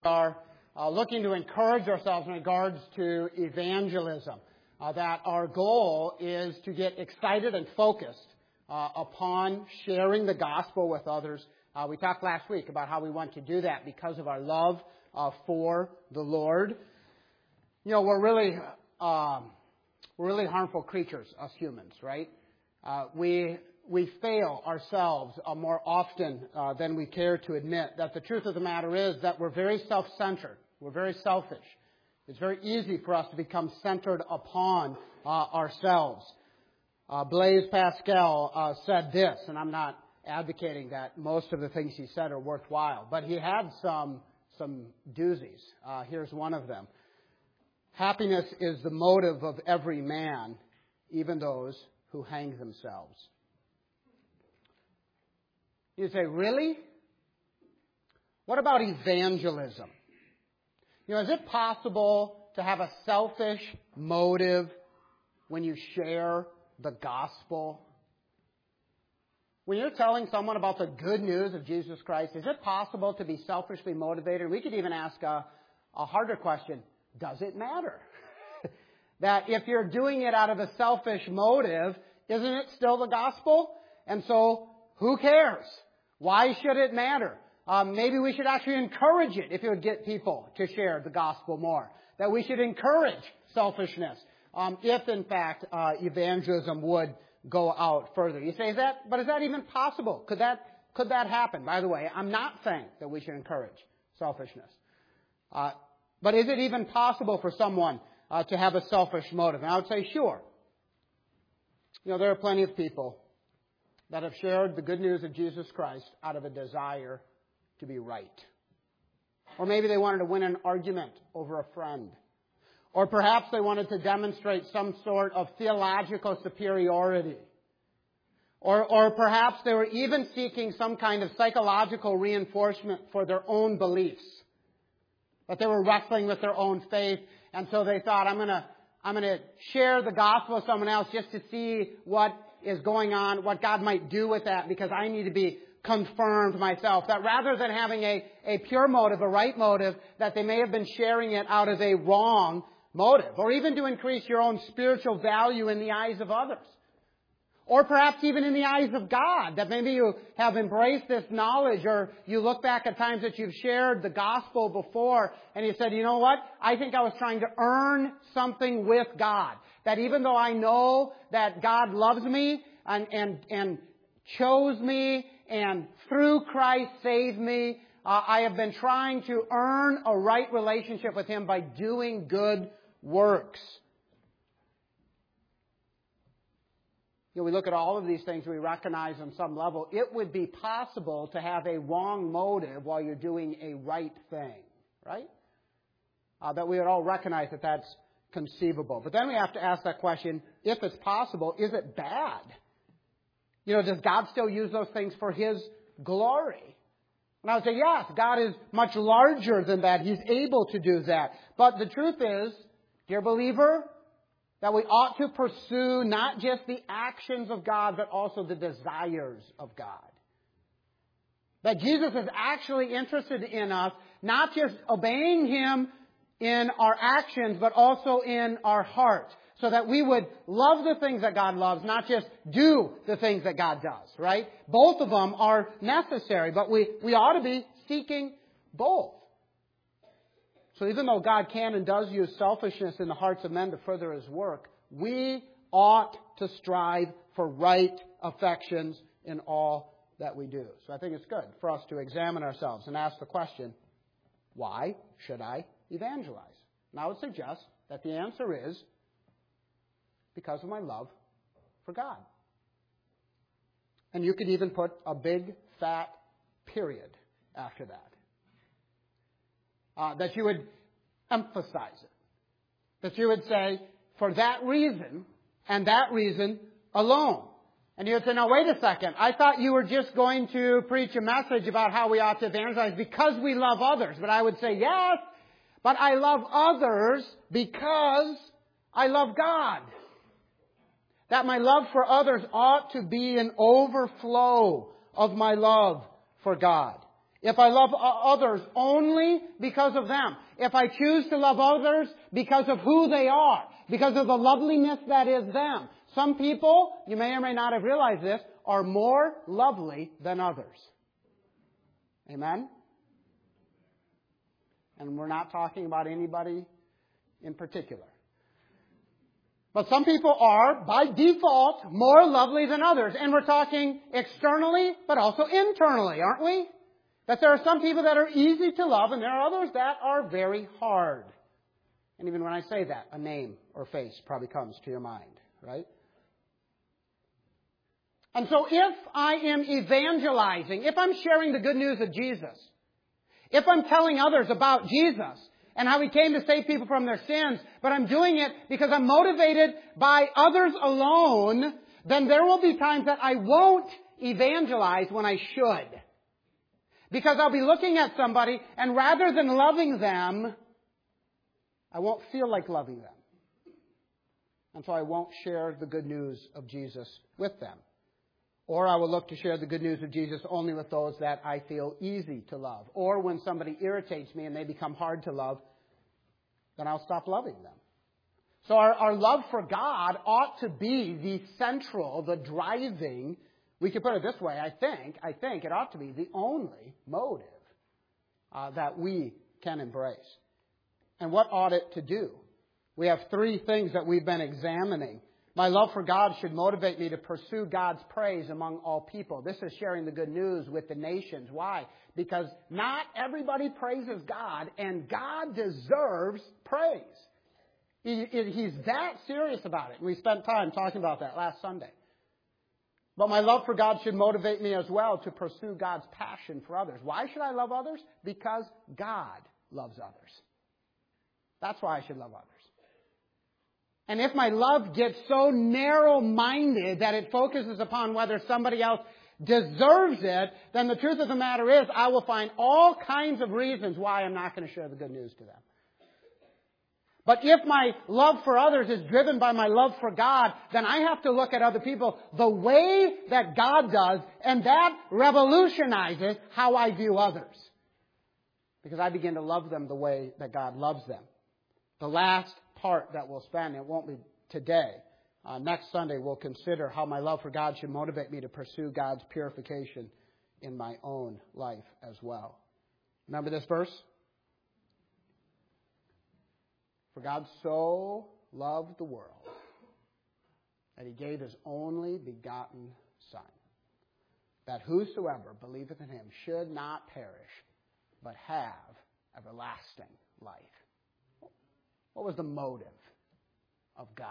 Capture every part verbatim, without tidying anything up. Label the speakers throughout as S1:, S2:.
S1: are uh, looking to encourage ourselves in regards to evangelism. Uh, that our goal is to get excited and focused uh, upon sharing the gospel with others. Uh, we talked last week about how we want to do that because of our love uh, for the Lord. You know, we're really um, we're really harmful creatures, us humans, right? Uh, we we fail ourselves uh, more often uh, than we care to admit. That the truth of the matter is that we're very self-centered. We're very selfish. It's very easy for us to become centered upon uh, ourselves. Uh, Blaise Pascal uh, said this, and I'm not advocating that most of the things he said are worthwhile, but he had some some doozies. Uh, here's one of them. Happiness is the motive of every man, even those who hang themselves. You say, really? What about evangelism? You know, is it possible to have a selfish motive when you share the gospel? When you're telling someone about the good news of Jesus Christ, is it possible to be selfishly motivated? We could even ask a, a harder question. Does it matter? That if you're doing it out of a selfish motive, isn't it still the gospel? And so, who cares? Why should it matter? Um, maybe we should actually encourage it if it would get people to share the gospel more. That we should encourage selfishness um, if, in fact, uh, evangelism would go out further. You say, is that, but is that even possible? Could that, could that happen? By the way, I'm not saying that we should encourage selfishness. Uh, but is it even possible for someone uh, to have a selfish motive? And I would say, sure. You know, there are plenty of people that have shared the good news of Jesus Christ out of a desire to be right. Or maybe they wanted to win an argument over a friend. Or perhaps they wanted to demonstrate some sort of theological superiority. Or, or perhaps they were even seeking some kind of psychological reinforcement for their own beliefs. That they were wrestling with their own faith, and so they thought, I'm going to I'm going to share the gospel with someone else just to see what is going on, what God might do with that, because I need to be confirmed myself. That rather than having a, a pure motive, a right motive, that they may have been sharing it out of a wrong motive, or even to increase your own spiritual value in the eyes of others. Or perhaps even in the eyes of God, that maybe you have embraced this knowledge, or you look back at times that you've shared the gospel before, and you said, you know what? I think I was trying to earn something with God. That even though I know that God loves me and, and, and chose me and through Christ saved me, uh, I have been trying to earn a right relationship with Him by doing good works. You know, we look at all of these things, we recognize on some level, it would be possible to have a wrong motive while you're doing a right thing, right? Uh, that we would all recognize that that's conceivable. But then we have to ask that question, if it's possible, is it bad? You know, does God still use those things for His glory? And I would say, yes, God is much larger than that. He's able to do that. But the truth is, dear believer, that we ought to pursue not just the actions of God, but also the desires of God. That Jesus is actually interested in us, not just obeying Him in our actions, but also in our heart. So that we would love the things that God loves, not just do the things that God does, right? Both of them are necessary, but we, we ought to be seeking both. So even though God can and does use selfishness in the hearts of men to further His work, we ought to strive for right affections in all that we do. So I think it's good for us to examine ourselves and ask the question, why should I evangelize? And I would suggest that the answer is because of my love for God. And you could even put a big, fat period after that. Uh, that you would emphasize it. That you would say, for that reason, and that reason alone. And you would say, now wait a second, I thought you were just going to preach a message about how we ought to evangelize because we love others. But I would say, yes, but I love others because I love God. That my love for others ought to be an overflow of my love for God. if I love others only because of them, if I choose to love others because of who they are, because of the loveliness that is them. Some people, you may or may not have realized this, are more lovely than others. Amen? And we're not talking about anybody in particular. But some people are, by default, more lovely than others. And we're talking externally, but also internally, aren't we? That there are some people that are easy to love, and there are others that are very hard. And even when I say that, a name or face probably comes to your mind, right? And so if I am evangelizing, if I'm sharing the good news of Jesus, if I'm telling others about Jesus and how He came to save people from their sins, but I'm doing it because I'm motivated by others alone, then there will be times that I won't evangelize when I should. Because I'll be looking at somebody, and rather than loving them, I won't feel like loving them. And so I won't share the good news of Jesus with them. Or I will look to share the good news of Jesus only with those that I feel easy to love. Or when somebody irritates me and they become hard to love, then I'll stop loving them. So our, our love for God ought to be the central, the driving, we could put it this way, I think, I think it ought to be the only motive uh, that we can embrace. And what ought it to do? We have three things that we've been examining. My love for God should motivate me to pursue God's praise among all people. This is sharing the good news with the nations. Why? Because not everybody praises God, and God deserves praise. He, he's that serious about it. We spent time talking about that last Sunday. But my love for God should motivate me as well to pursue God's passion for others. Why should I love others? Because God loves others. That's why I should love others. And if my love gets so narrow-minded that it focuses upon whether somebody else deserves it, then the truth of the matter is I will find all kinds of reasons why I'm not going to share the good news to them. But if my love for others is driven by my love for God, then I have to look at other people the way that God does, and that revolutionizes how I view others. Because I begin to love them the way that God loves them. The last part that we'll spend, it won't be today. Uh, next Sunday, we'll consider how my love for God should motivate me to pursue God's purification in my own life as well. Remember this verse? For God so loved the world that He gave His only begotten Son, that whosoever believeth in Him should not perish, but have everlasting life. What was the motive of God?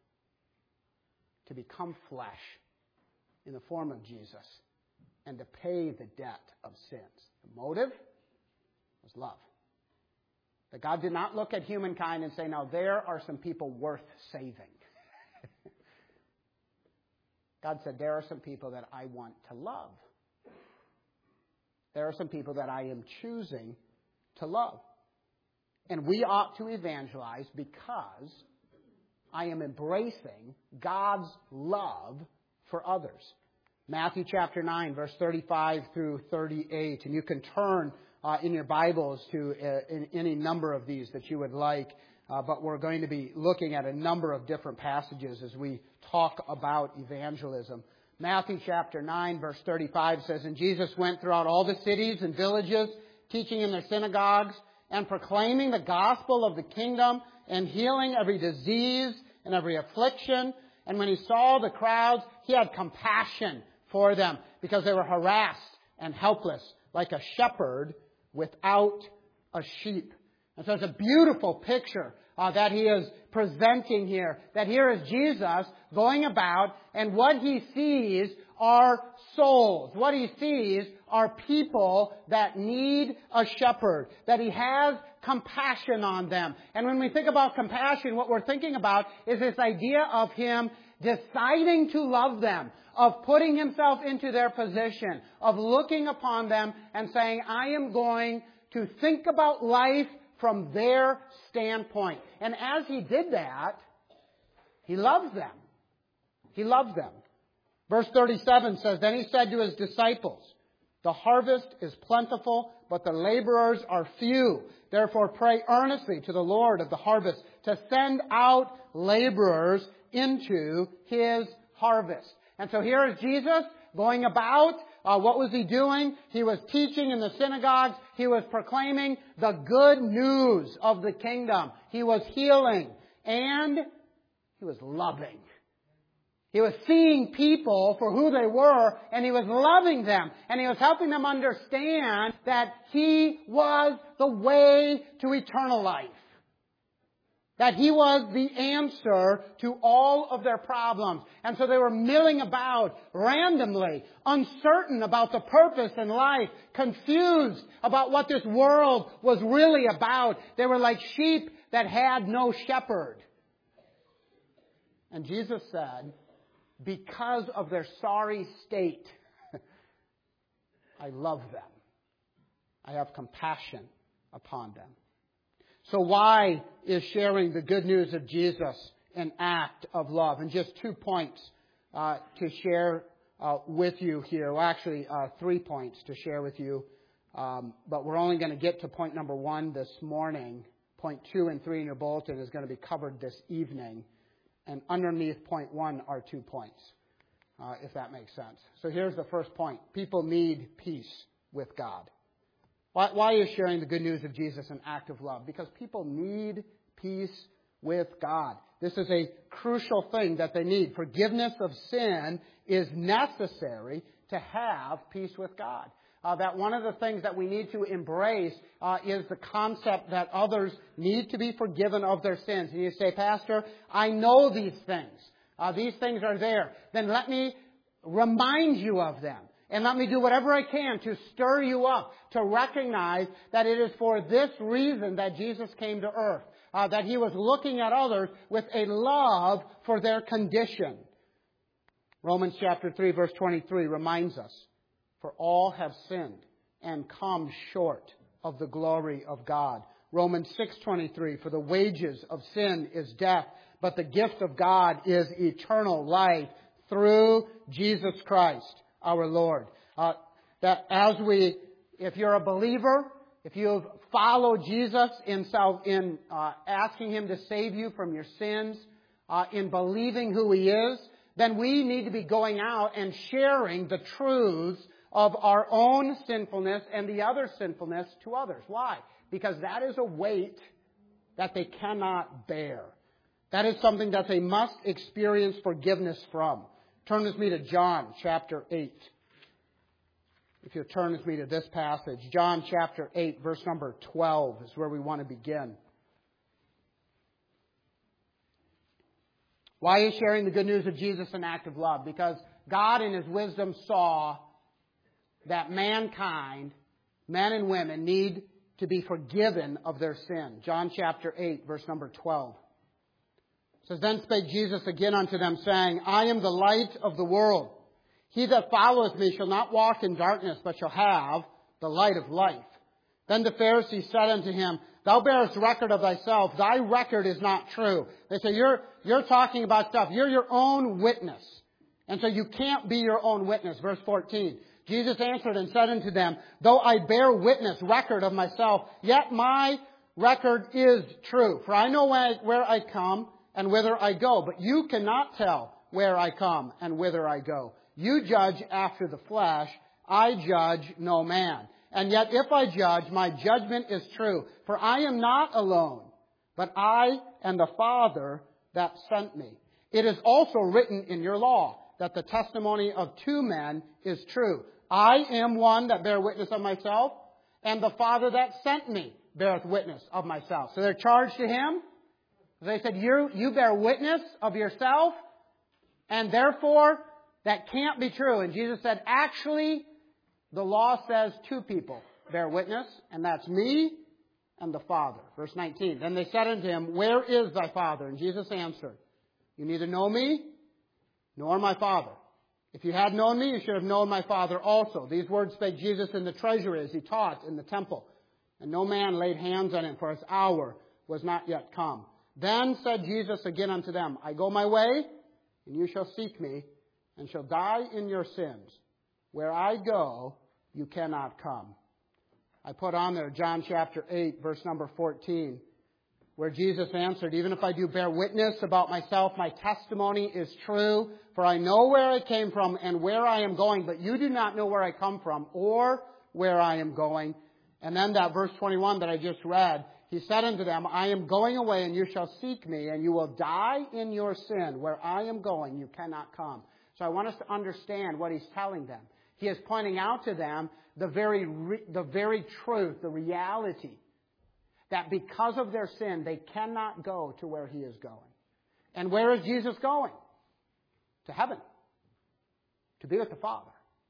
S1: To become flesh in the form of Jesus and to pay the debt of sins. The motive was love. That God did not look at humankind and say, now there are some people worth saving. God said, there are some people that I want to love. There are some people that I am choosing to love. And we ought to evangelize because I am embracing God's love for others. Matthew chapter nine, verse thirty-five through thirty-eight. And you can turn uh, in your Bibles to uh, in any number of these that you would like. Uh, but we're going to be looking at a number of different passages as we talk about evangelism. Matthew chapter nine, verse thirty-five says, And Jesus went throughout all the cities and villages, teaching in their synagogues, and proclaiming the gospel of the kingdom, and healing every disease and every affliction. And when He saw the crowds, He had compassion for them, because they were harassed and helpless, like a shepherd without a sheep. And so it's a beautiful picture uh, that He is presenting here. That here is Jesus going about, and what He sees are souls. What He sees are people that need a shepherd. That He has compassion on them. And when we think about compassion, what we're thinking about is this idea of Him deciding to love them, of putting Himself into their position, of looking upon them and saying, I am going to think about life from their standpoint. And as He did that, He loves them. He loves them. Verse thirty-seven says, Then He said to His disciples, The harvest is plentiful, but the laborers are few. Therefore pray earnestly to the Lord of the harvest to send out laborers into His harvest. And so here is Jesus going about. Uh, what was He doing? He was teaching in the synagogues. He was proclaiming the good news of the kingdom. He was healing. And He was loving. He was seeing people for who they were, and He was loving them. And He was helping them understand that He was the way to eternal life. That He was the answer to all of their problems. And so they were milling about randomly, uncertain about the purpose in life, confused about what this world was really about. They were like sheep that had no shepherd. And Jesus said, because of their sorry state, I love them. I have compassion upon them. So why is sharing the good news of Jesus an act of love? And just two points uh, to share uh, with you here. Well, actually, uh, three points to share with you. Um, but we're only going to get to point number one this morning. Point two and three in your bulletin is going to be covered this evening. And underneath point one are two points, uh, if that makes sense. So here's the first point. People need peace with God. Why, why is sharing the good news of Jesus an act of love? Because people need peace with God. This is a crucial thing that they need. Forgiveness of sin is necessary to have peace with God. Uh, that one of the things that we need to embrace uh, is the concept that others need to be forgiven of their sins. And you say, Pastor, I know these things. Uh, these things are there. Then let me remind you of them. And let me do whatever I can to stir you up, to recognize that it is for this reason that Jesus came to earth. Uh, that He was looking at others with a love for their condition. Romans chapter three verse twenty-three reminds us, for all have sinned and come short of the glory of God. Romans six twenty-three, for the wages of sin is death, but the gift of God is eternal life through Jesus Christ, our Lord. Uh, that as we, if you're a believer, if you've followed Jesus in, in uh, asking Him to save you from your sins, uh, in believing who He is, then we need to be going out and sharing the truths of our own sinfulness and the other sinfulness to others. Why? Because that is a weight that they cannot bear. That is something that they must experience forgiveness from. Turn with me to John chapter eight. If you'll turn with me to this passage, John chapter eight, verse number twelve is where we want to begin. Why is sharing the good news of Jesus an act of love? Because God in His wisdom saw that mankind, men and women, need to be forgiven of their sin. John chapter eight, verse number twelve. It says, then spake Jesus again unto them, saying, I am the light of the world. He that followeth me shall not walk in darkness, but shall have the light of life. Then the Pharisees said unto Him, Thou bearest record of thyself. Thy record is not true. They say, you're, you're talking about stuff. You're your own witness. And so you can't be your own witness. Verse fourteen. Jesus answered and said unto them, Though I bear witness, record of myself, yet my record is true. For I know where I, where I come and whither I go. But you cannot tell where I come and whither I go. You judge after the flesh. I judge no man. And yet if I judge, my judgment is true. For I am not alone, but I and the Father that sent me. It is also written in your law that the testimony of two men is true. I am one that bear witness of myself, and the Father that sent me beareth witness of myself. So they're charged to Him. They said, you, you bear witness of yourself, and therefore that can't be true. And Jesus said, actually, the law says two people bear witness, and that's me and the Father. Verse nineteen. Then they said unto Him, Where is thy Father? And Jesus answered, You neither know me, nor my Father. If you had known me, you should have known my Father also. These words spake Jesus in the treasury as He taught in the temple. And no man laid hands on Him, for His hour was not yet come. Then said Jesus again unto them, I go my way, and you shall seek me, and shall die in your sins. Where I go, you cannot come. I put on there John chapter eight, verse number fourteen, where Jesus answered, even if I do bear witness about myself, my testimony is true, for I know where I came from and where I am going, but you do not know where I come from or where I am going. And then that verse twenty-one that I just read, he said unto them, I am going away, and you shall seek me, and you will die in your sin. Where I am going, you cannot come. So I want us to understand what he's telling them. He is pointing out to them the very, re- the very truth, the reality, that because of their sin, they cannot go to where he is going. And where is Jesus going? To heaven. To be with the Father.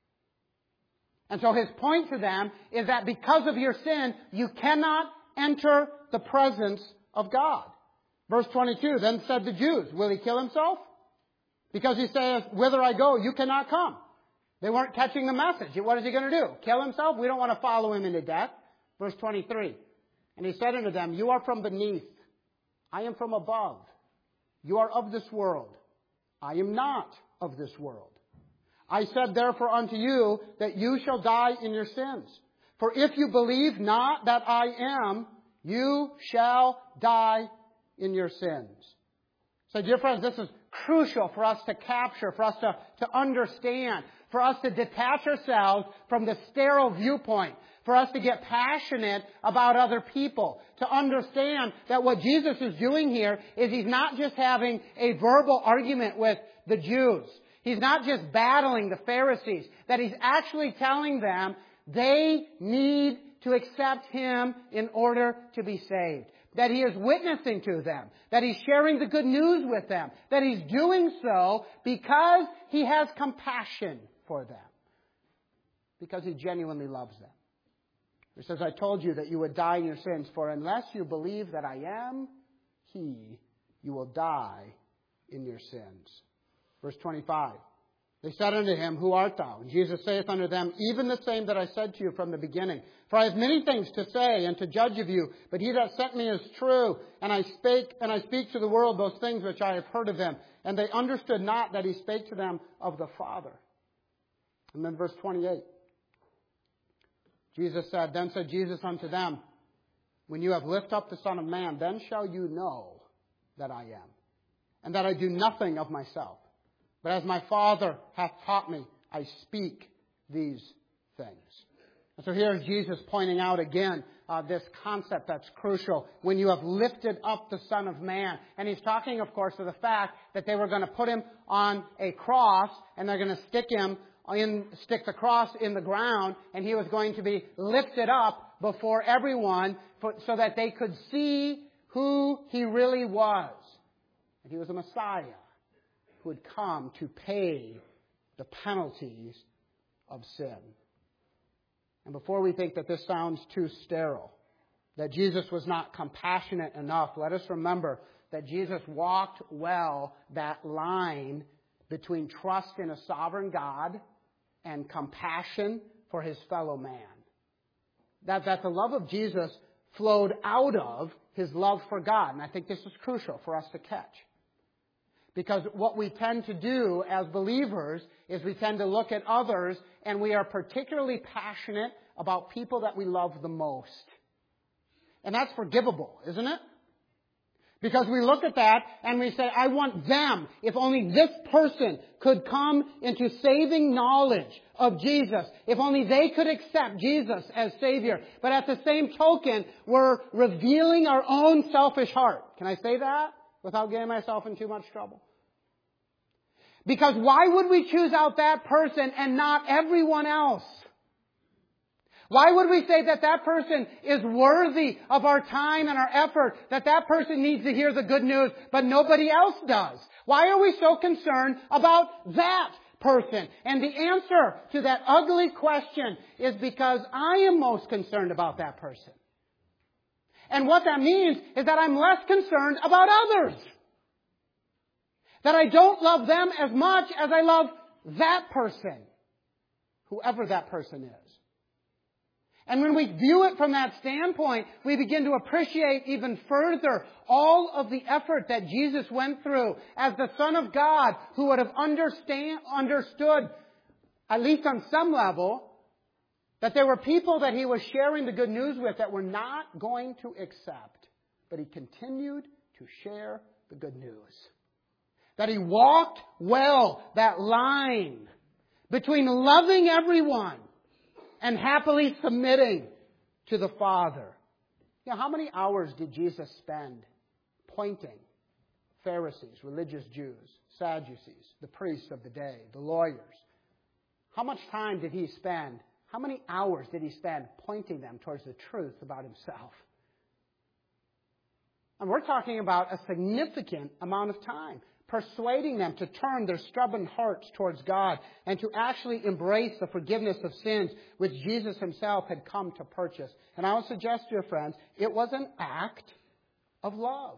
S1: And so his point to them is that because of your sin, you cannot enter the presence of God. Verse twenty-two, then said the Jews, will he kill himself? Because he says, whither I go, you cannot come. They weren't catching the message. What is he going to do? Kill himself? We don't want to follow him into death. Verse twenty-three, and he said unto them, you are from beneath. I am from above. You are of this world. I am not of this world. I said therefore unto you that you shall die in your sins. For if you believe not that I am, you shall die in your sins. So dear friends, this is crucial for us to capture, for us to, to understand, for us to detach ourselves from the sterile viewpoint, for us to get passionate about other people, to understand that what Jesus is doing here is he's not just having a verbal argument with the Jews. He's not just battling the Pharisees, that he's actually telling them they need to accept him in order to be saved. That he is witnessing to them. That he's sharing the good news with them. That he's doing so because he has compassion for them. Because he genuinely loves them. He says, I told you that you would die in your sins, for unless you believe that I am he, you will die in your sins. Verse twenty-five. They said unto him, who art thou? And Jesus saith unto them, even the same that I said to you from the beginning. For I have many things to say and to judge of you, but he that sent me is true, and I spake and I speak to the world those things which I have heard of him. And they understood not that he spake to them of the Father. And then verse twenty-eight. Jesus said, then said Jesus unto them, when you have lifted up the Son of Man, then shall you know that I am, and that I do nothing of myself. But as my Father hath taught me, I speak these things. And so here is Jesus pointing out again uh, this concept that's crucial. When you have lifted up the Son of Man. And he's talking, of course, to the fact that they were going to put him on a cross and they're going to stick him in, stick the cross in the ground, and he was going to be lifted up before everyone for, so that they could see who he really was. And he was a Messiah who would come to pay the penalties of sin. And before we think that this sounds too sterile, that Jesus was not compassionate enough, let us remember that Jesus walked well that line between trust in a sovereign God and compassion for his fellow man. That, that the love of Jesus flowed out of his love for God. And I think this is crucial for us to catch. Because what we tend to do as believers is we tend to look at others and we are particularly passionate about people that we love the most. And that's forgivable, isn't it? Because we look at that and we say, I want them. If only this person could come into saving knowledge of Jesus. If only they could accept Jesus as Savior. But at the same token, we're revealing our own selfish heart. Can I say that without getting myself in too much trouble? Because why would we choose out that person and not everyone else? Why would we say that that person is worthy of our time and our effort, that that person needs to hear the good news, but nobody else does? Why are we so concerned about that person? And the answer to that ugly question is because I am most concerned about that person. And what that means is that I'm less concerned about others. That I don't love them as much as I love that person, whoever that person is. And when we view it from that standpoint, we begin to appreciate even further all of the effort that Jesus went through as the Son of God, who would have understand, understood, at least on some level, That there were people that he was sharing the good news with that were not going to accept. But he continued to share the good news. That he walked well that line between loving everyone and happily submitting to the Father. You know, how many hours did Jesus spend pointing Pharisees, religious Jews, Sadducees, the priests of the day, the lawyers? How much time did he spend? How many hours did he spend pointing them towards the truth about himself? And we're talking about a significant amount of time, persuading them to turn their stubborn hearts towards God and to actually embrace the forgiveness of sins which Jesus himself had come to purchase. And I would suggest, dear friends, it was an act of love.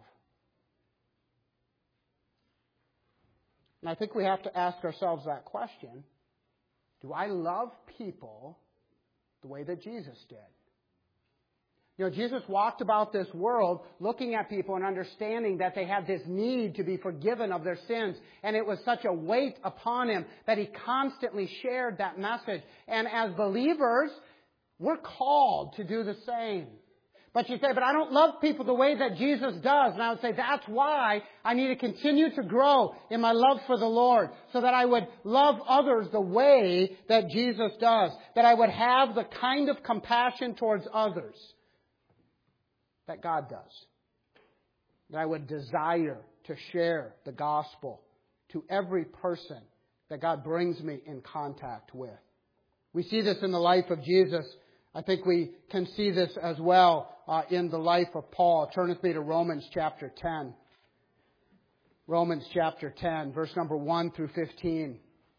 S1: And I think we have to ask ourselves that question. Do I love people the way that Jesus did? You know, Jesus walked about this world looking at people and understanding that they had this need to be forgiven of their sins. And it was such a weight upon him that he constantly shared that message. And as believers, we're called to do the same. But you say, but I don't love people the way that Jesus does. And I would say, that's why I need to continue to grow in my love for the Lord, so that I would love others the way that Jesus does. That I would have the kind of compassion towards others that God does. That I would desire to share the gospel to every person that God brings me in contact with. We see this in the life of Jesus. I think we can see this as well uh, in the life of Paul. Turn with me to Romans chapter ten. Romans chapter ten, verse number one through fifteen.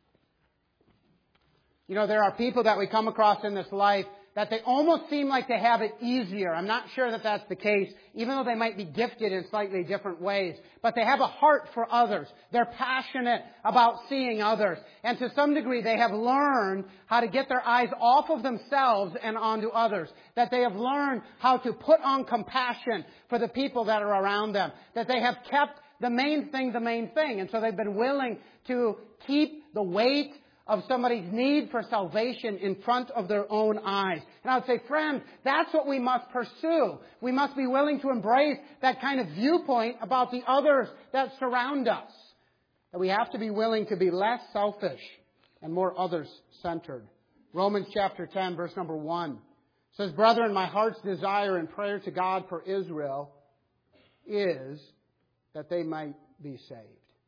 S1: You know, there are people that we come across in this life that they almost seem like they have it easier. I'm not sure that that's the case, even though they might be gifted in slightly different ways. But they have a heart for others. They're passionate about seeing others. And to some degree, they have learned how to get their eyes off of themselves and onto others. That they have learned how to put on compassion for the people that are around them. That they have kept the main thing the main thing. And so they've been willing to keep the weight of somebody's need for salvation in front of their own eyes. And I would say, friends, that's what we must pursue. We must be willing to embrace that kind of viewpoint about the others that surround us. That we have to be willing to be less selfish and more others-centered. Romans chapter ten, verse number one says, Brethren, my heart's desire and prayer to God for Israel is that they might be saved.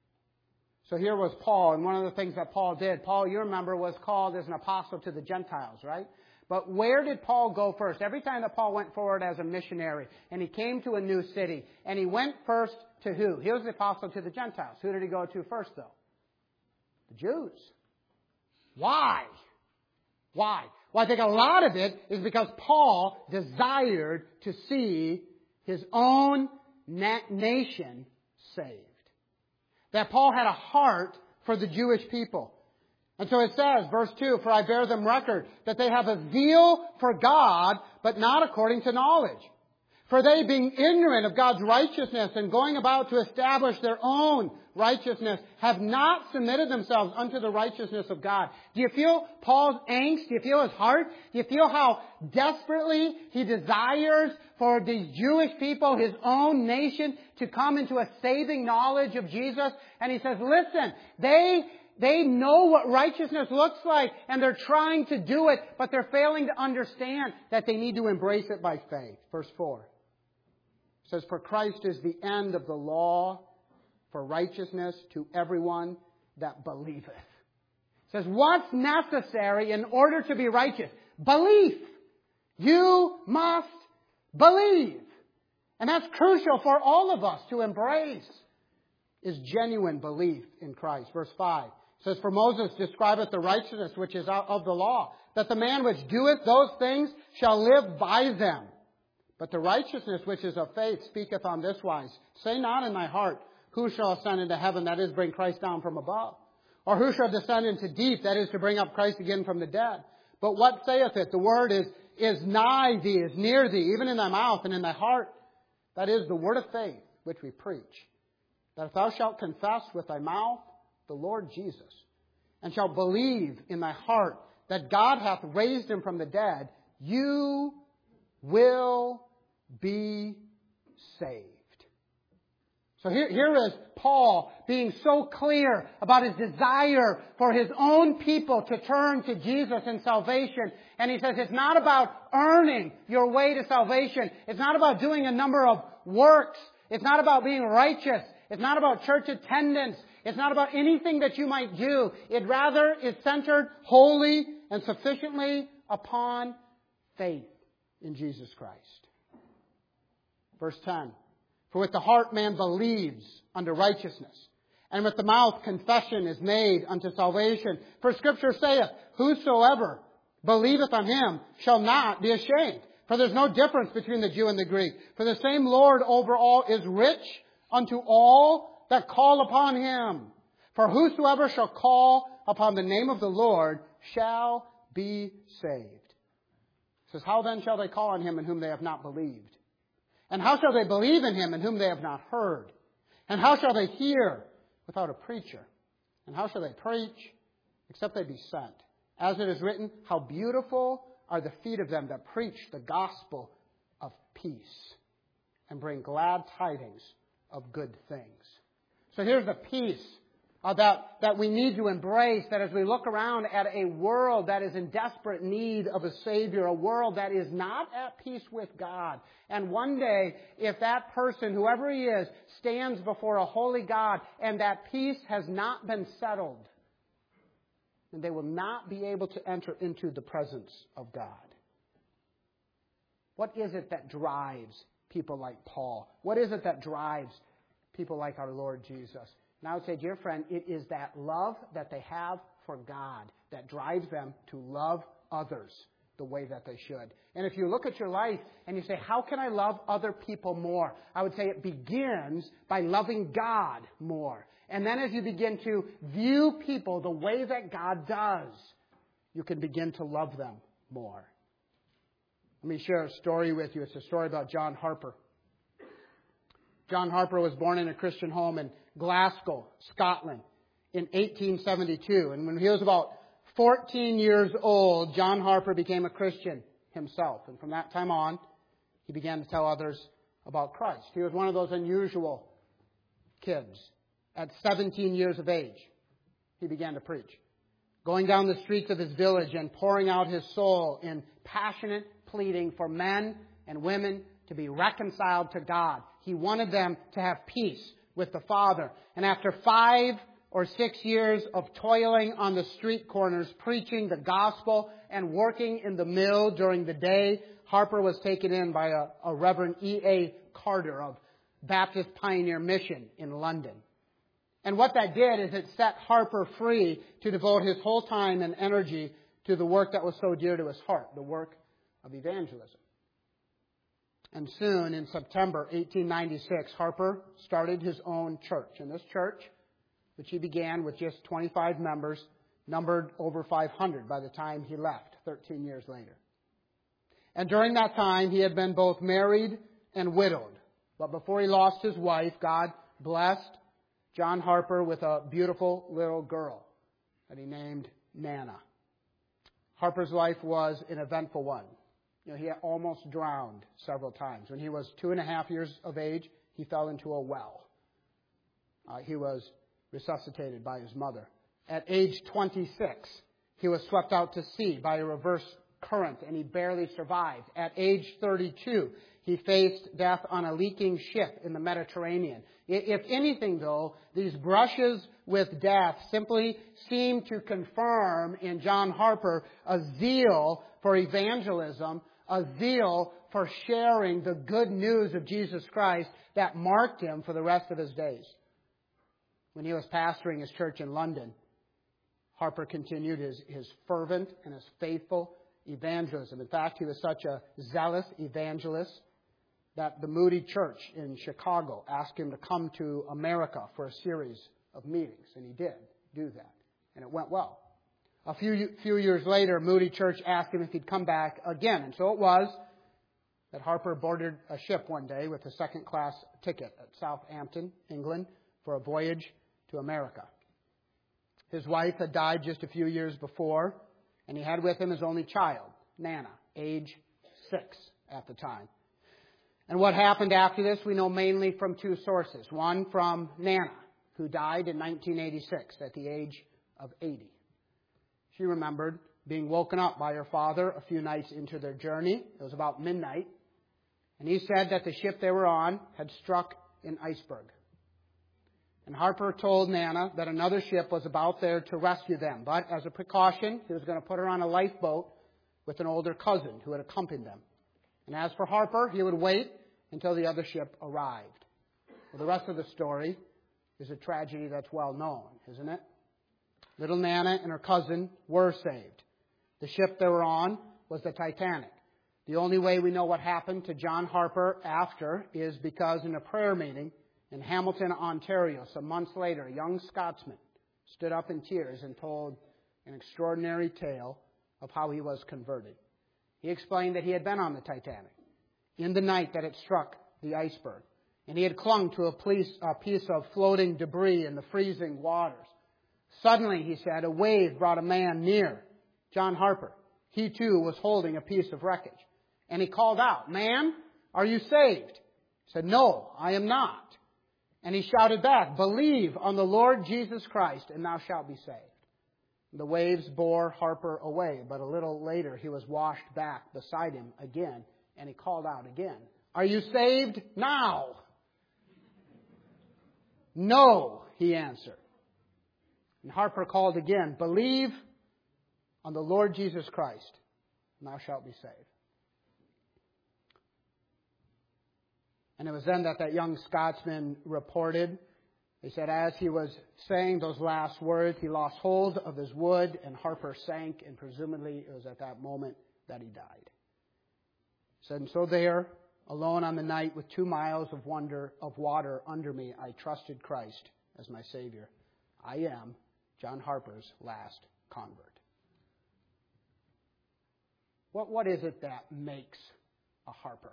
S1: So here was Paul, and one of the things that Paul did, Paul, you remember, was called as an apostle to the Gentiles, right? But where did Paul go first? Every time that Paul went forward as a missionary, and he came to a new city, and he went first to who? He was the apostle to the Gentiles. Who did he go to first, though? The Jews. Why? Why? Well, I think a lot of it is because Paul desired to see his own na- nation saved. That Paul had a heart for the Jewish people. And so it says, verse two, For I bear them record that they have a zeal for God, but not according to knowledge. For they, being ignorant of God's righteousness and going about to establish their own righteousness, have not submitted themselves unto the righteousness of God. Do you feel Paul's angst? Do you feel his heart? Do you feel how desperately he desires for these Jewish people, his own nation, to come into a saving knowledge of Jesus? And he says, listen, they They know what righteousness looks like, and they're trying to do it, but they're failing to understand that they need to embrace it by faith. Verse four says, For Christ is the end of the law for righteousness to everyone that believeth. It says, what's necessary in order to be righteous? Belief. You must believe. And that's crucial for all of us to embrace, is genuine belief in Christ. Verse five says, For Moses describeth the righteousness which is out of the law, that the man which doeth those things shall live by them. But the righteousness which is of faith speaketh on this wise, Say not in thy heart, Who shall ascend into heaven, that is, bring Christ down from above? Or who shall descend into deep, that is, to bring up Christ again from the dead? But what saith it? The word is, is nigh thee, is near thee, even in thy mouth and in thy heart. That is the word of faith which we preach. That if thou shalt confess with thy mouth the Lord Jesus, and shalt believe in thy heart that God hath raised him from the dead, you will be saved. So here, here is Paul being so clear about his desire for his own people to turn to Jesus in salvation. And he says it's not about earning your way to salvation. It's not about doing a number of works. It's not about being righteous. It's not about church attendance. It's not about anything that you might do. It rather is centered wholly and sufficiently upon faith in Jesus Christ. Verse ten. For with the heart man believes unto righteousness, and with the mouth confession is made unto salvation. For Scripture saith, whosoever believeth on him shall not be ashamed. For there's no difference between the Jew and the Greek. For the same Lord over all is rich unto all that call upon him. For whosoever shall call upon the name of the Lord shall be saved. It says, how then shall they call on him in whom they have not believed? And how shall they believe in him in whom they have not heard? And how shall they hear without a preacher? And how shall they preach except they be sent? As it is written, how beautiful are the feet of them that preach the gospel of peace and bring glad tidings of good things. So here's the peace uh, that, that we need to embrace, that as we look around at a world that is in desperate need of a Savior, a world that is not at peace with God. And one day, if that person, whoever he is, stands before a holy God and that peace has not been settled, then they will not be able to enter into the presence of God. What is it that drives people like Paul? What is it that drives people like our Lord Jesus? And I would say, dear friend, it is that love that they have for God that drives them to love others the way that they should. And if you look at your life and you say, how can I love other people more? I would say it begins by loving God more. And then as you begin to view people the way that God does, you can begin to love them more. Let me share a story with you. It's a story about John Harper. John Harper was born in a Christian home in Glasgow, Scotland, in eighteen seventy-two. And when he was about fourteen years old, John Harper became a Christian himself. And from that time on, he began to tell others about Christ. He was one of those unusual kids. At seventeen years of age, he began to preach, going down the streets of his village and pouring out his soul in passionate pleading for men and women to be reconciled to God. He wanted them to have peace with the Father. And after five or six years of toiling on the street corners, preaching the gospel and working in the mill during the day, Harper was taken in by a, a Reverend E A Carter of Baptist Pioneer Mission in London. And what that did is it set Harper free to devote his whole time and energy to the work that was so dear to his heart, the work of evangelism. And soon, in September eighteen ninety-six, Harper started his own church. And this church, which he began with just twenty-five members, numbered over five hundred by the time he left, thirteen years later. And during that time, he had been both married and widowed. But before he lost his wife, God blessed John Harper with a beautiful little girl that he named Nana. Harper's life was an eventful one. You know, he almost drowned several times. When he was two and a half years of age, he fell into a well. Uh, he was resuscitated by his mother. At age twenty-six, he was swept out to sea by a reverse current, and he barely survived. At age thirty-two, he faced death on a leaking ship in the Mediterranean. If anything, though, these brushes with death simply seem to confirm in John Harper a zeal for evangelism, a zeal for sharing the good news of Jesus Christ that marked him for the rest of his days. When he was pastoring his church in London, Harper continued his, his fervent and his faithful evangelism. In fact, he was such a zealous evangelist that the Moody Church in Chicago asked him to come to America for a series of meetings. And he did do that. And it went well. A few, few years later, Moody Church asked him if he'd come back again. And so it was that Harper boarded a ship one day with a second-class ticket at Southampton, England, for a voyage to America. His wife had died just a few years before, And he had with him his only child, Nana, age six at the time. And what happened after this, we know mainly from two sources. One from Nana, who died in nineteen eighty-six at the age of eighty. She remembered being woken up by her father a few nights into their journey. It was about midnight. And he said that the ship they were on had struck an iceberg. And Harper told Nana that another ship was about there to rescue them. But as a precaution, he was going to put her on a lifeboat with an older cousin who had accompanied them. And as for Harper, he would wait until the other ship arrived. Well, the rest of the story is a tragedy that's well known, isn't it? Little Nana and her cousin were saved. The ship they were on was the Titanic. The only way we know what happened to John Harper after is because in a prayer meeting in Hamilton, Ontario, some months later, a young Scotsman stood up in tears and told an extraordinary tale of how he was converted. He explained that he had been on the Titanic in the night that it struck the iceberg, and he had clung to a piece, a piece of floating debris in the freezing waters. Suddenly, he said, a wave brought a man near, John Harper. He too was holding a piece of wreckage. And he called out, "Man, are you saved?" He said, "No, I am not." And he shouted back, "Believe on the Lord Jesus Christ, and thou shalt be saved." The waves bore Harper away, but a little later he was washed back beside him again, and he called out again, "Are you saved now?" "No," he answered. And Harper called again, "Believe on the Lord Jesus Christ, and thou shalt be saved." And it was then that that young Scotsman reported, he said, as he was saying those last words, he lost hold of his wood and Harper sank, and presumably it was at that moment that he died. He said, and so there, alone on the night with two miles of wonder of water under me, I trusted Christ as my Savior. I am John Harper's last convert. What, what is it that makes a Harper?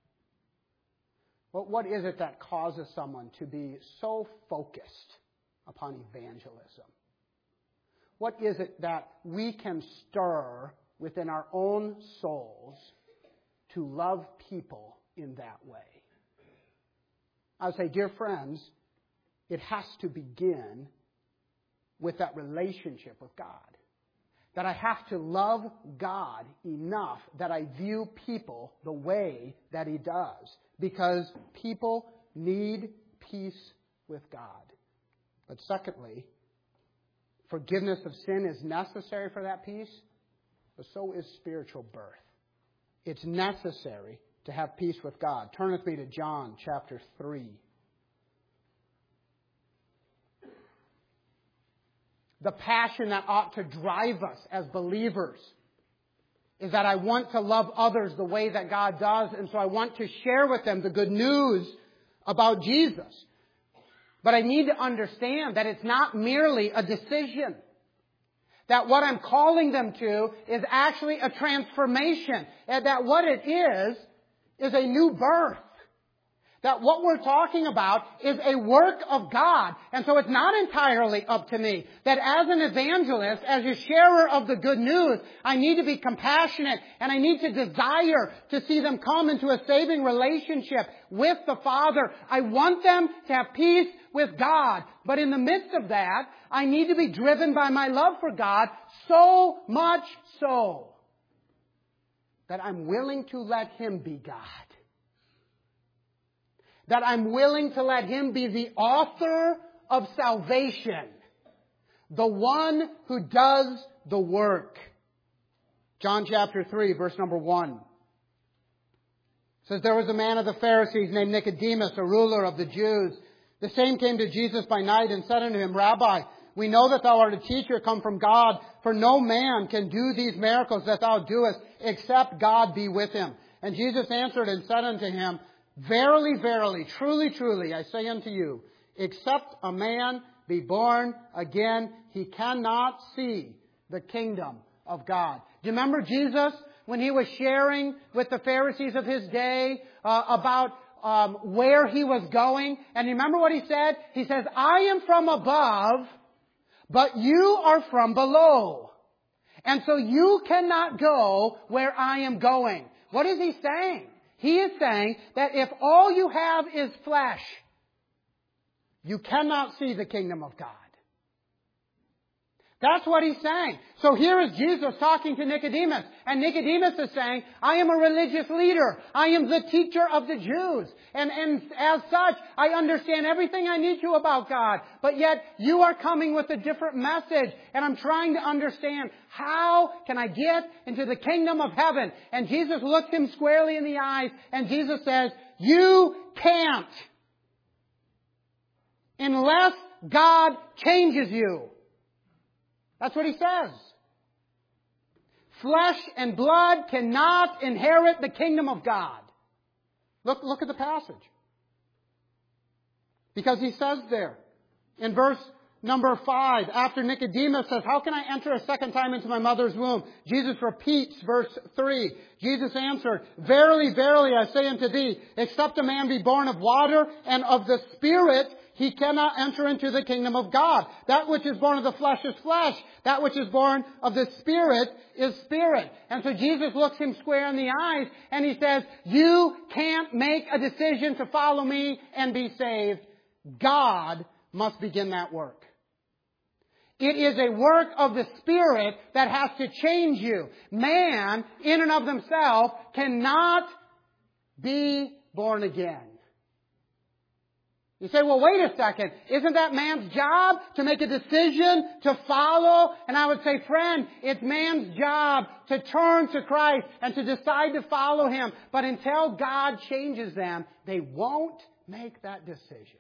S1: What, what is it that causes someone to be so focused upon evangelism? What is it that we can stir within our own souls to love people in that way? I would say, dear friends, it has to begin with that relationship with God. That I have to love God enough that I view people the way that He does. Because people need peace with God. But secondly, forgiveness of sin is necessary for that peace, but so is spiritual birth. It's necessary to have peace with God. Turn with me to John chapter three. The passion that ought to drive us as believers is that I want to love others the way that God does, and so I want to share with them the good news about Jesus. But I need to understand that it's not merely a decision. That what I'm calling them to is actually a transformation. And that what it is, is a new birth. That what we're talking about is a work of God. And so it's not entirely up to me. That as an evangelist, as a sharer of the good news, I need to be compassionate and I need to desire to see them come into a saving relationship with the Father. I want them to have peace with God. But in the midst of that, I need to be driven by my love for God, so much so that I'm willing to let Him be God. That I'm willing to let Him be the author of salvation. The one who does the work. John chapter three, verse number one. It says, there was a man of the Pharisees named Nicodemus, a ruler of the Jews. The same came to Jesus by night and said unto him, Rabbi, we know that thou art a teacher come from God, for no man can do these miracles that thou doest, except God be with him. And Jesus answered and said unto him, Verily, verily, truly, truly, I say unto you, except a man be born again, he cannot see the kingdom of God. Do you remember Jesus when He was sharing with the Pharisees of His day uh, about um, where He was going? And you remember what He said? He says, I am from above, but you are from below. And so you cannot go where I am going. What is he saying? He is saying that if all you have is flesh, you cannot see the kingdom of God. That's what he's saying. So here is Jesus talking to Nicodemus. And Nicodemus is saying, I am a religious leader. I am the teacher of the Jews. And, and as such, I understand everything I need to about God. But yet, you are coming with a different message. And I'm trying to understand, how can I get into the kingdom of heaven? And Jesus looks him squarely in the eyes. And Jesus says, you can't. Unless God changes you. That's what he says. Flesh and blood cannot inherit the kingdom of God. Look, look at the passage. Because he says there, in verse number five, after Nicodemus says, how can I enter a second time into my mother's womb? Jesus repeats verse three. Jesus answered, verily, verily, I say unto thee, except a man be born of water and of the Spirit, he cannot enter into the kingdom of God. That which is born of the flesh is flesh. That which is born of the Spirit is spirit. And so Jesus looks him square in the eyes and he says, you can't make a decision to follow me and be saved. God must begin that work. It is a work of the Spirit that has to change you. Man, in and of themselves, cannot be born again. You say, well, wait a second. Isn't that man's job to make a decision to follow? And I would say, friend, it's man's job to turn to Christ and to decide to follow Him. But until God changes them, they won't make that decision.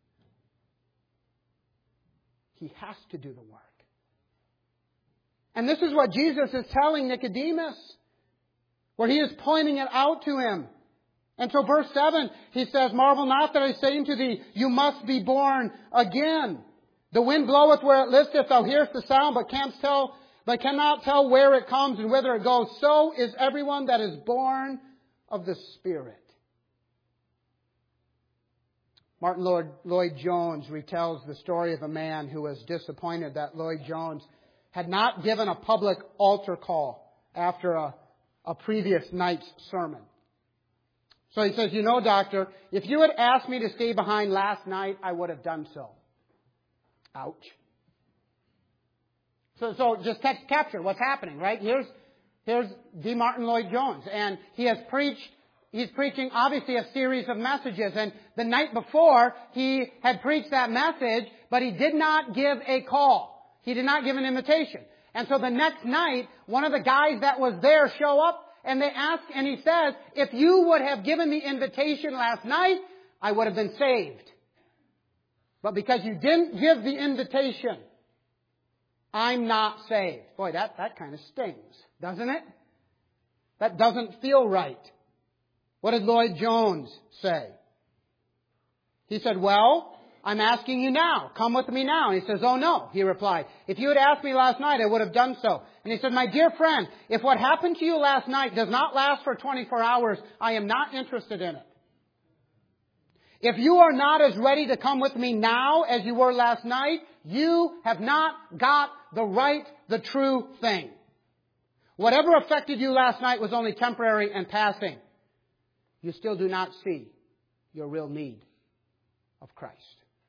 S1: He has to do the work. And this is what Jesus is telling Nicodemus, where He is pointing it out to him. And so verse seven, He says, marvel not that I say unto thee, you must be born again. The wind bloweth where it listeth, thou hearest the sound, but canst tell, but cannot tell where it comes and whither it goes. So is everyone that is born of the Spirit. Martin Lloyd, Lloyd Jones retells the story of a man who was disappointed that Lloyd Jones had not given a public altar call after a, a previous night's sermon. So he says, you know, doctor, if you had asked me to stay behind last night, I would have done so. Ouch. So, so just catch, capture what's happening, right? Here's, here's D. Martin Lloyd Jones, and he has preached, he's preaching obviously a series of messages, and the night before, he had preached that message, but he did not give a call. He did not give an invitation. And so the next night, one of the guys that was there show up, and they ask, and he says, if you would have given the invitation last night, I would have been saved. But because you didn't give the invitation, I'm not saved. Boy, that, that kind of stings, doesn't it? That doesn't feel right. What did Lloyd Jones say? He said, well, I'm asking you now. Come with me now. And he says, oh no. He replied, if you had asked me last night, I would have done so. And he said, my dear friend, if what happened to you last night does not last for twenty-four hours, I am not interested in it. If you are not as ready to come with me now as you were last night, you have not got the right, the true thing. Whatever affected you last night was only temporary and passing. You still do not see your real need of Christ.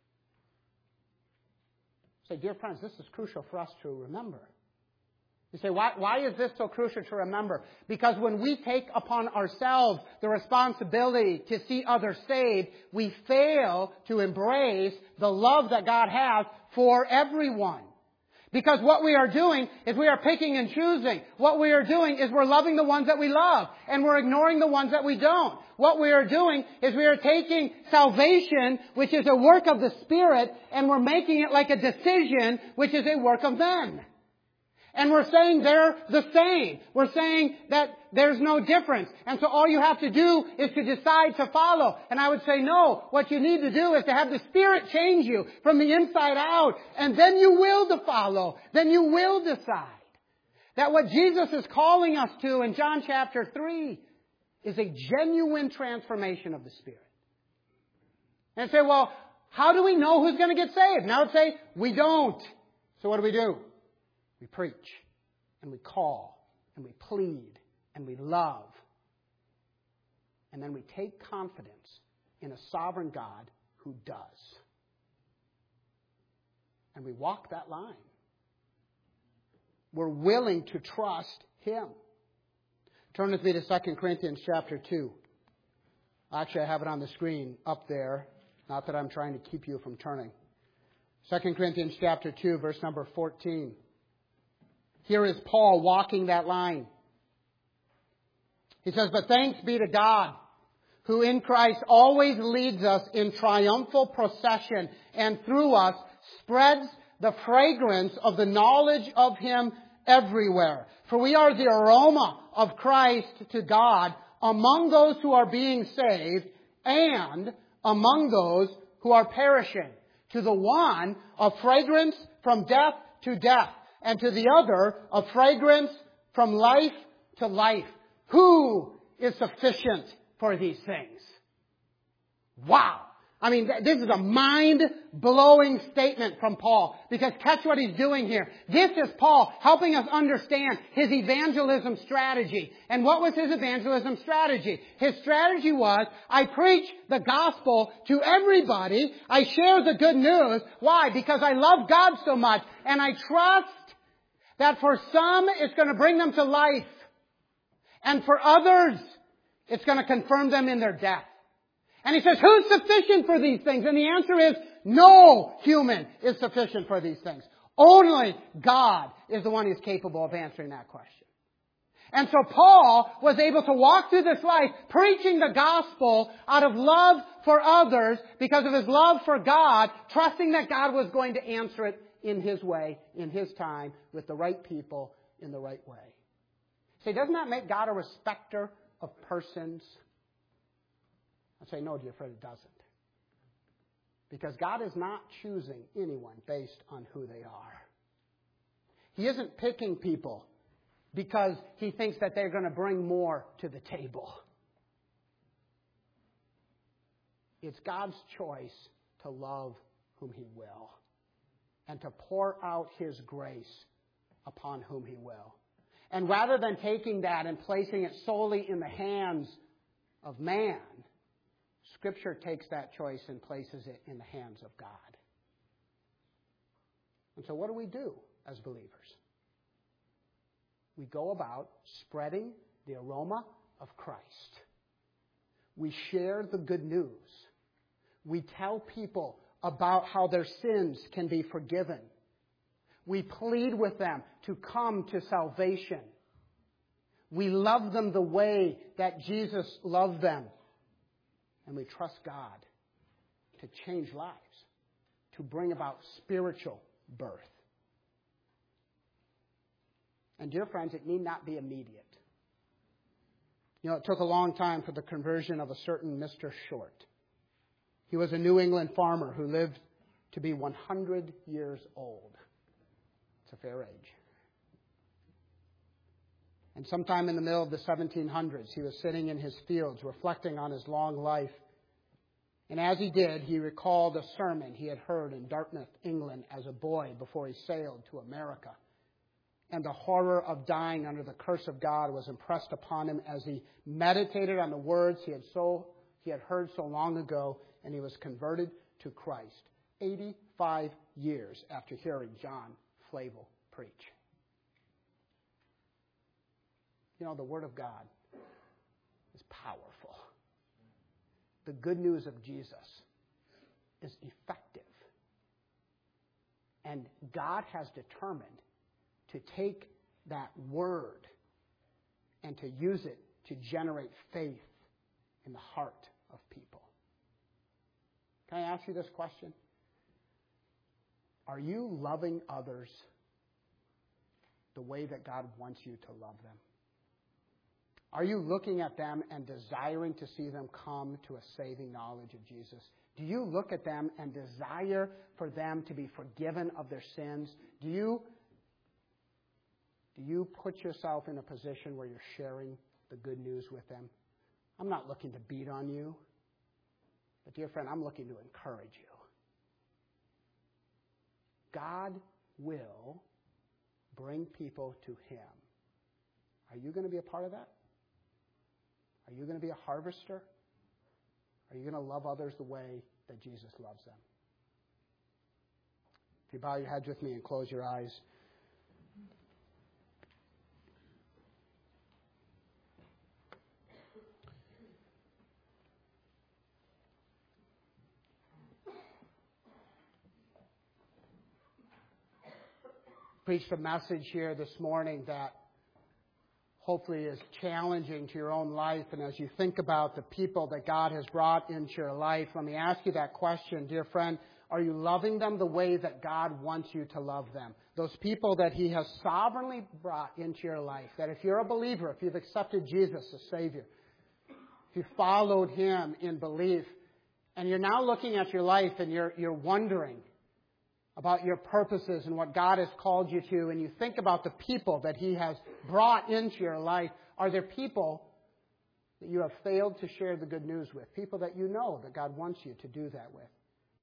S1: Say, dear friends, this is crucial for us to remember. You say, why, why is this so crucial to remember? Because when we take upon ourselves the responsibility to see others saved, we fail to embrace the love that God has for everyone. Because what we are doing is we are picking and choosing. What we are doing is we're loving the ones that we love, and we're ignoring the ones that we don't. What we are doing is we are taking salvation, which is a work of the Spirit, and we're making it like a decision, which is a work of men. And we're saying they're the same. We're saying that there's no difference. And so all you have to do is to decide to follow. And I would say, no, what you need to do is to have the Spirit change you from the inside out. And then you will to follow. Then you will decide. That what Jesus is calling us to in John chapter three is a genuine transformation of the Spirit. And say, well, how do we know who's going to get saved? And I would say, we don't. So what do we do? We preach. and we call, and we plead, and we love. And then we take confidence in a sovereign God who does. And we walk that line. We're willing to trust Him. Turn with me to Second Corinthians chapter two. Actually, I have it on the screen up there. Not that I'm trying to keep you from turning. Second Corinthians chapter two, verse number fourteen. Here is Paul walking that line. He says, "But thanks be to God, who in Christ always leads us in triumphal procession, and through us spreads the fragrance of the knowledge of Him everywhere. For we are the aroma of Christ to God among those who are being saved and among those who are perishing. To the one, a fragrance from death to death, and to the other, a fragrance from life to life. Who is sufficient for these things?" Wow! I mean, this is a mind-blowing statement from Paul. Because catch what he's doing here. This is Paul helping us understand his evangelism strategy. And what was his evangelism strategy? His strategy was, I preach the gospel to everybody. I share the good news. Why? Because I love God so much. And I trust that for some, it's going to bring them to life. And for others, it's going to confirm them in their death. And he says, who's sufficient for these things? And the answer is, no human is sufficient for these things. Only God is the one who's capable of answering that question. And so Paul was able to walk through this life preaching the gospel out of love for others because of his love for God, trusting that God was going to answer it in His way, in His time, with the right people, in the right way. See, doesn't that make God a respecter of persons? I say, no, dear friend, it doesn't. Because God is not choosing anyone based on who they are. He isn't picking people because He thinks that they're going to bring more to the table. It's God's choice to love whom He will and to pour out His grace upon whom He will. And rather than taking that and placing it solely in the hands of man, Scripture takes that choice and places it in the hands of God. And so what do we do as believers? We go about spreading the aroma of Christ. We share the good news. We tell people about how their sins can be forgiven. We plead with them to come to salvation. We love them the way that Jesus loved them. And we trust God to change lives, to bring about spiritual birth. And dear friends, it need not be immediate. You know, it took a long time for the conversion of a certain Mister Short. He was a New England farmer who lived to be one hundred years old. It's a fair age. And sometime in the middle of the seventeen hundreds, he was sitting in his fields reflecting on his long life. And as he did, he recalled a sermon he had heard in Dartmouth, England, as a boy before he sailed to America. And the horror of dying under the curse of God was impressed upon him as he meditated on the words he had so he had heard so long ago, and he was converted to Christ eighty-five years after hearing John Flavel preach. You know, the Word of God is powerful. The good news of Jesus is effective. And God has determined to take that Word and to use it to generate faith in the heart of people. Can I ask you this question? Are you loving others the way that God wants you to love them? Are you looking at them and desiring to see them come to a saving knowledge of Jesus? Do you look at them and desire for them to be forgiven of their sins? Do you, do you put yourself in a position where you're sharing the good news with them? I'm not looking to beat on you. But dear friend, I'm looking to encourage you. God will bring people to Him. Are you going to be a part of that? Are you going to be a harvester? Are you going to love others the way that Jesus loves them? If you bow your heads with me and close your eyes. Preached a message here this morning that hopefully is challenging to your own life. And as you think about the people that God has brought into your life, let me ask you that question, dear friend. Are you loving them the way that God wants you to love them? Those people that He has sovereignly brought into your life, that if you're a believer, if you've accepted Jesus as Savior, if you followed Him in belief, and you're now looking at your life and you're, you're wondering about your purposes and what God has called you to, and you think about the people that He has brought into your life, are there people that you have failed to share the good news with? People that you know that God wants you to do that with?